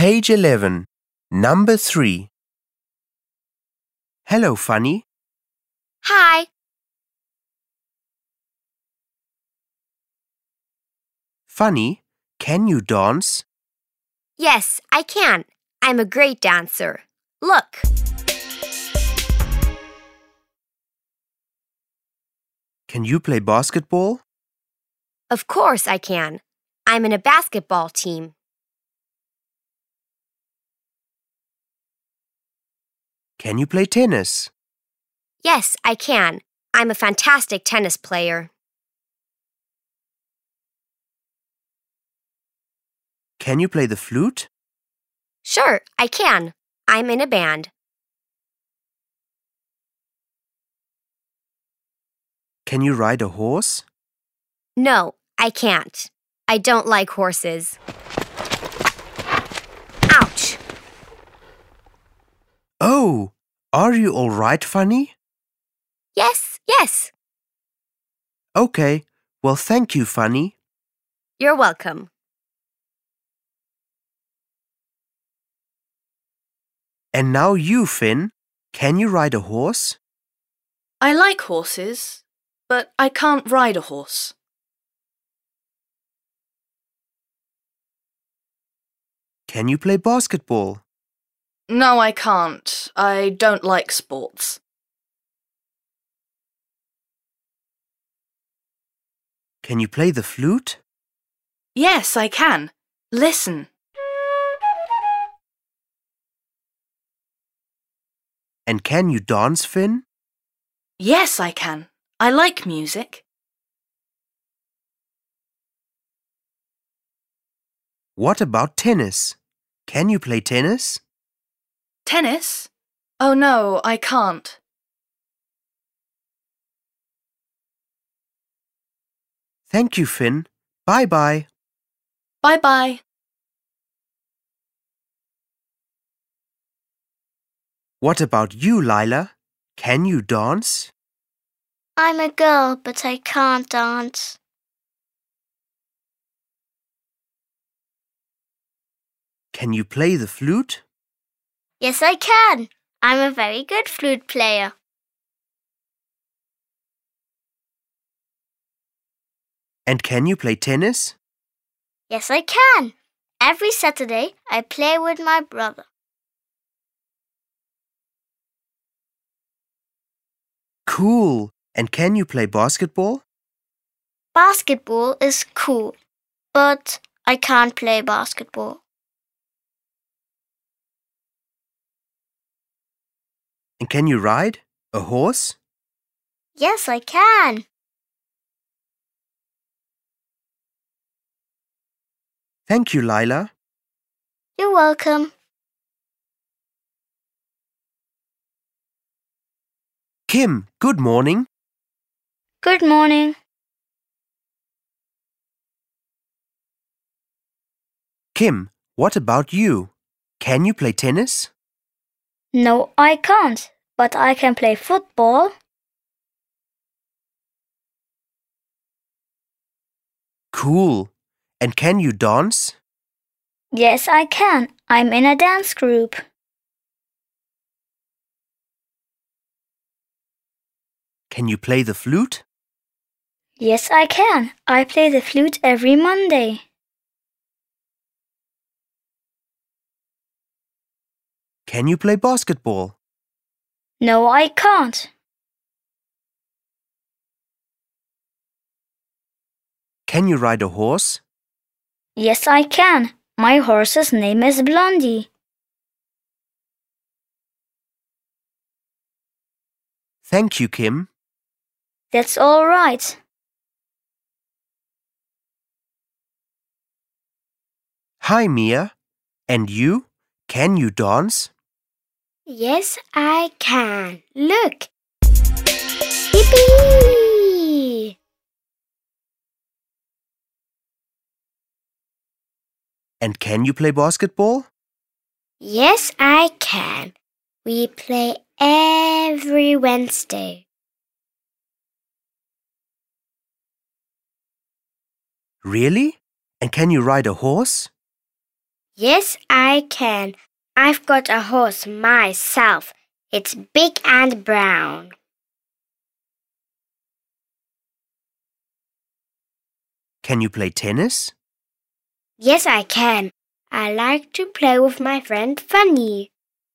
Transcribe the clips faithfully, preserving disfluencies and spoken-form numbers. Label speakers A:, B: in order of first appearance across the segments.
A: Page eleven, number three. Hello, Funny.
B: Hi.
A: Funny, can you dance?
B: Yes, I can. I'm a great dancer. Look.
A: Can you play basketball?
B: Of course I can. I'm in a basketball team.
A: Can you play tennis?
B: Yes, I can. I'm a fantastic tennis player.
A: Can you play the flute?
B: Sure, I can. I'm in a band.
A: Can you ride a horse?
B: No, I can't. I don't like horses. Ouch!
A: Oh, are you all right, Funny?
B: Yes, yes.
A: Okay, well, thank you, Funny.
B: You're welcome.
A: And now you, Finn. Can you ride a horse?
C: I like horses, but I can't ride a horse.
A: Can you play basketball?
C: No, I can't. I don't like sports.
A: Can you play the flute?
C: Yes, I can. Listen.
A: And can you dance, Finn?
C: Yes, I can. I like music.
A: What about tennis? Can you play tennis?
C: Tennis? Oh no, I can't.
A: Thank you, Finn. Bye-bye.
C: Bye-bye.
A: What about you, Lila? Can you dance?
D: I'm a girl, but I can't dance.
A: Can you play the flute?
D: Yes, I can. I'm a very good flute player.
A: And can you play tennis?
D: Yes, I can. Every Saturday, I play with my brother.
A: Cool. And can you play basketball?
D: Basketball is cool, but I can't play basketball.
A: And can you ride a horse?
D: Yes, I can.
A: Thank you, Lila.
D: You're welcome.
A: Kim, good morning.
D: Good morning.
A: Kim, what about you? Can you play tennis?
D: No, I can't, but I can play football.
A: Cool. And can you dance?
D: Yes, I can. I'm in a dance group.
A: Can you play the flute?
D: Yes, I can. I play the flute every Monday.
A: Can you play basketball?
D: No, I can't.
A: Can you ride a horse?
D: Yes, I can. My horse's name is Blondie.
A: Thank you, Kim.
D: That's all right.
A: Hi, Mia. And you? Can you dance?
D: Yes, I can. Look. Yippee!
A: And can you play basketball?
D: Yes, I can. We play every Wednesday.
A: Really? And can you ride a horse?
B: Yes, I can. I've got a horse myself. It's big and brown.
A: Can you play tennis?
B: Yes, I can. I like to play with my friend Fanny.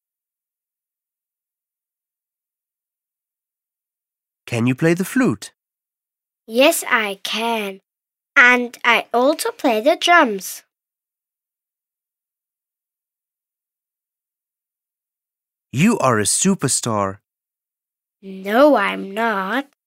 A: Can you play the flute?
B: Yes, I can. And I also play the drums.
A: You are a superstar.
B: No, I'm not.